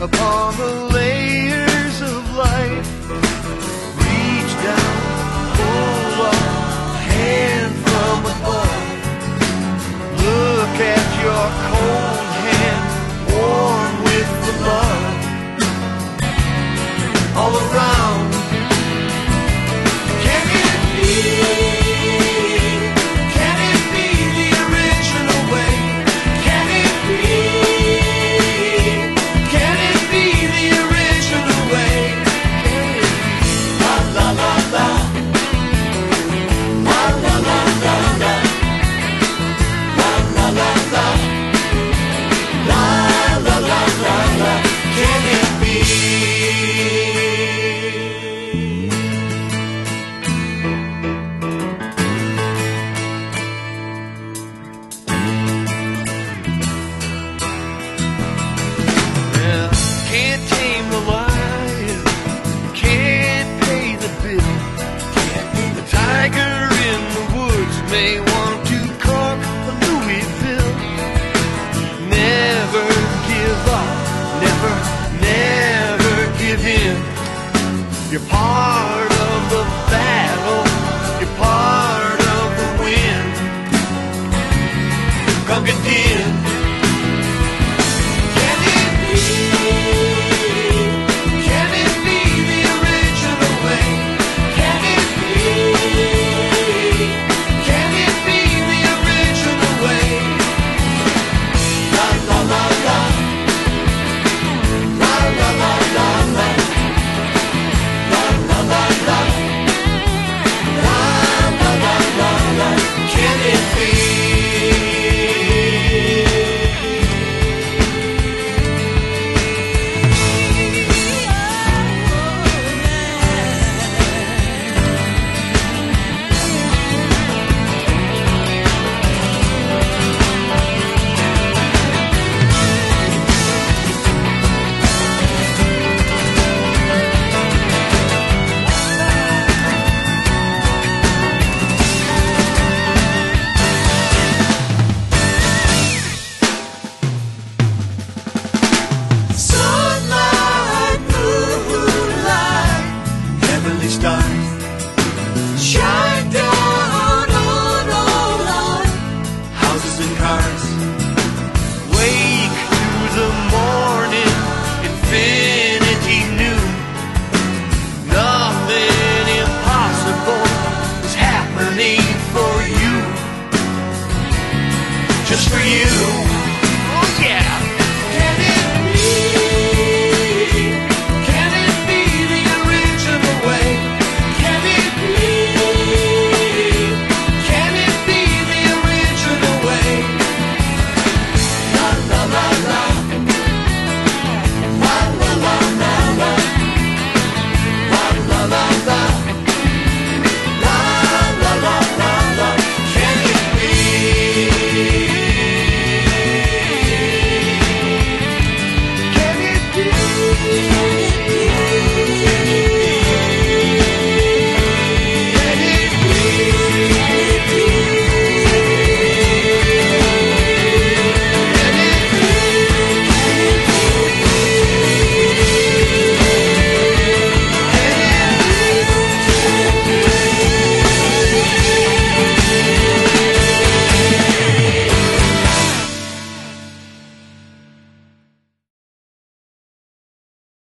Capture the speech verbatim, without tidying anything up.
upon the layers of life. Reach down, pull up, hand from above. Look at your cold hand, warm with the love. All around, can it be? Can it be the original way? Can it be? Can it be the original way? Can it be? La la la la, la la la la la, la la la la, la la la la la. Can it be? Can't tame the lion, can't pay the bill. The tiger in the woods may want to conk a Louisville. Never give up, never, never give in. You're part of the battle, you're part of the win. Conk it in. Shine down on all our houses and cars. Wake through the morning, infinity new. Nothing impossible is happening for you, just for you.